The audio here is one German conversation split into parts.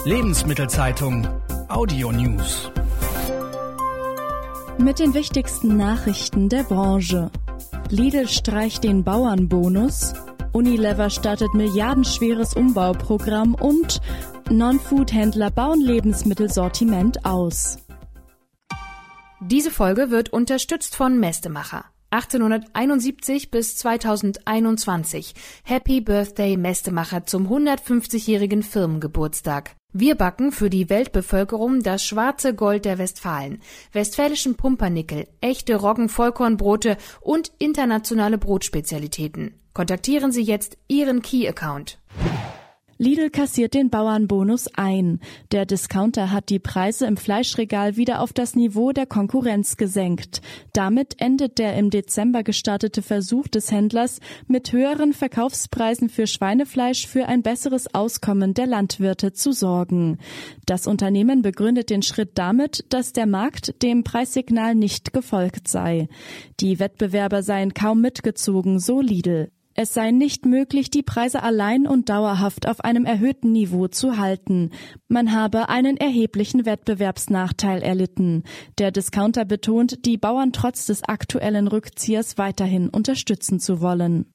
Lebensmittelzeitung Audio News. Mit den wichtigsten Nachrichten der Branche. Lidl streicht den Bauernbonus, Unilever startet milliardenschweres Umbauprogramm und Non-Food-Händler bauen Lebensmittelsortiment aus. Diese Folge wird unterstützt von Mestemacher. 1871 bis 2021. Happy Birthday Mestemacher zum 150-jährigen Firmengeburtstag. Wir backen für die Weltbevölkerung das schwarze Gold der Westfalen, westfälischen Pumpernickel, echte Roggen-Vollkornbrote und internationale Brotspezialitäten. Kontaktieren Sie jetzt Ihren Key-Account. Lidl kassiert den Bauernbonus ein. Der Discounter hat die Preise im Fleischregal wieder auf das Niveau der Konkurrenz gesenkt. Damit endet der im Dezember gestartete Versuch des Händlers, mit höheren Verkaufspreisen für Schweinefleisch für ein besseres Auskommen der Landwirte zu sorgen. Das Unternehmen begründet den Schritt damit, dass der Markt dem Preissignal nicht gefolgt sei. Die Wettbewerber seien kaum mitgezogen, so Lidl. Es sei nicht möglich, die Preise allein und dauerhaft auf einem erhöhten Niveau zu halten. Man habe einen erheblichen Wettbewerbsnachteil erlitten. Der Discounter betont, die Bauern trotz des aktuellen Rückziehers weiterhin unterstützen zu wollen.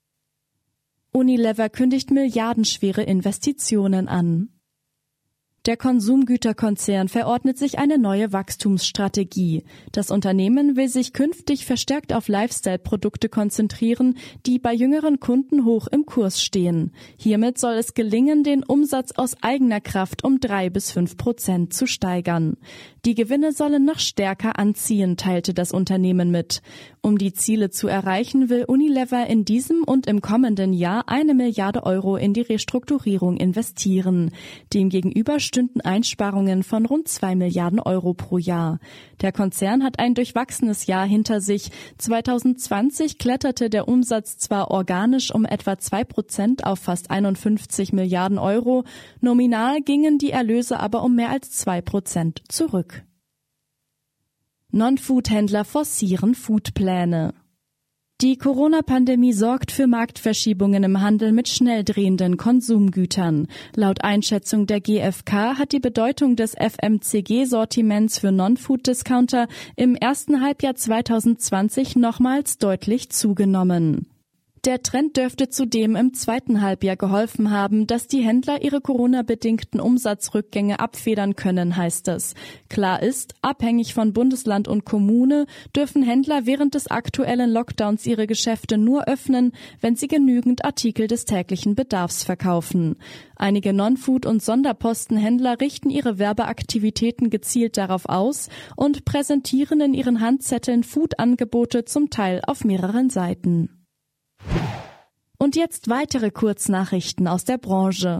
Unilever kündigt milliardenschwere Investitionen an. Der Konsumgüterkonzern verordnet sich eine neue Wachstumsstrategie. Das Unternehmen will sich künftig verstärkt auf Lifestyle-Produkte konzentrieren, die bei jüngeren Kunden hoch im Kurs stehen. Hiermit soll es gelingen, den Umsatz aus eigener Kraft um 3-5% zu steigern. Die Gewinne sollen noch stärker anziehen, teilte das Unternehmen mit. Um die Ziele zu erreichen, will Unilever in diesem und im kommenden Jahr 1 Milliarde Euro in die Restrukturierung investieren. Demgegenüber stünden Einsparungen von rund 2 Milliarden Euro pro Jahr. Der Konzern hat ein durchwachsenes Jahr hinter sich. 2020 kletterte der Umsatz zwar organisch um etwa 2% auf fast 51 Milliarden Euro, nominal gingen die Erlöse aber um mehr als 2% zurück. Non-Food-Händler forcieren Foodpläne. Die Corona-Pandemie sorgt für Marktverschiebungen im Handel mit schnell drehenden Konsumgütern. Laut Einschätzung der GfK hat die Bedeutung des FMCG-Sortiments für Non-Food-Discounter im ersten Halbjahr 2020 nochmals deutlich zugenommen. Der Trend dürfte zudem im zweiten Halbjahr geholfen haben, dass die Händler ihre Corona-bedingten Umsatzrückgänge abfedern können, heißt es. Klar ist, abhängig von Bundesland und Kommune dürfen Händler während des aktuellen Lockdowns ihre Geschäfte nur öffnen, wenn sie genügend Artikel des täglichen Bedarfs verkaufen. Einige Non-Food- und Sonderpostenhändler richten ihre Werbeaktivitäten gezielt darauf aus und präsentieren in ihren Handzetteln Food-Angebote zum Teil auf mehreren Seiten. Und jetzt weitere Kurznachrichten aus der Branche.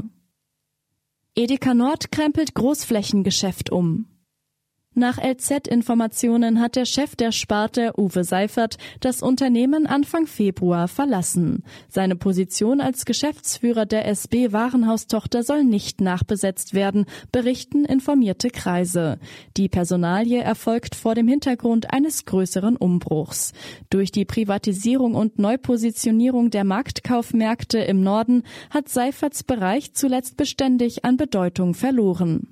Edeka Nord krempelt Großflächengeschäft um. Nach LZ-Informationen hat der Chef der Sparte, Uwe Seifert, das Unternehmen Anfang Februar verlassen. Seine Position als Geschäftsführer der SB-Warenhaustochter soll nicht nachbesetzt werden, berichten informierte Kreise. Die Personalie erfolgt vor dem Hintergrund eines größeren Umbruchs. Durch die Privatisierung und Neupositionierung der Marktkaufmärkte im Norden hat Seiferts Bereich zuletzt beständig an Bedeutung verloren.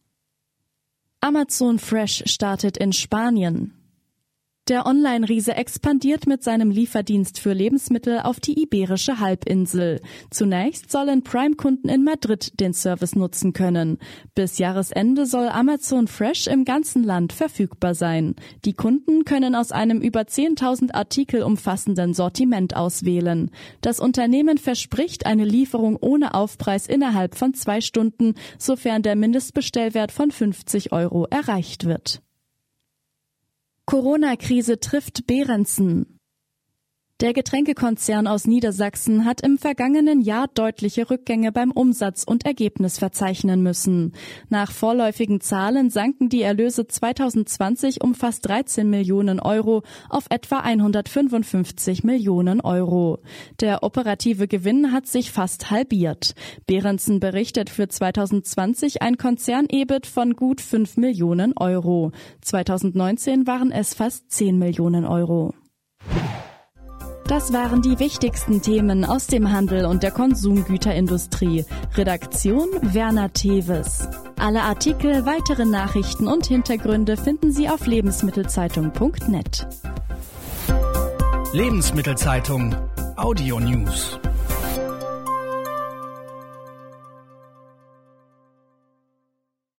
Amazon Fresh startet in Spanien. Der Online-Riese expandiert mit seinem Lieferdienst für Lebensmittel auf die Iberische Halbinsel. Zunächst sollen Prime-Kunden in Madrid den Service nutzen können. Bis Jahresende soll Amazon Fresh im ganzen Land verfügbar sein. Die Kunden können aus einem über 10.000 Artikel umfassenden Sortiment auswählen. Das Unternehmen verspricht eine Lieferung ohne Aufpreis innerhalb von 2 Stunden, sofern der Mindestbestellwert von 50 € erreicht wird. Corona-Krise trifft Behrensen. Der Getränkekonzern aus Niedersachsen hat im vergangenen Jahr deutliche Rückgänge beim Umsatz und Ergebnis verzeichnen müssen. Nach vorläufigen Zahlen sanken die Erlöse 2020 um fast 13 Millionen € auf etwa 155 Millionen €. Der operative Gewinn hat sich fast halbiert. Behrensen berichtet für 2020 ein Konzern-EBIT von gut 5 Millionen €. 2019 waren es fast 10 Millionen €. Das waren die wichtigsten Themen aus dem Handel und der Konsumgüterindustrie. Redaktion Werner Teves. Alle Artikel, weitere Nachrichten und Hintergründe finden Sie auf lebensmittelzeitung.net. Lebensmittelzeitung Audio News.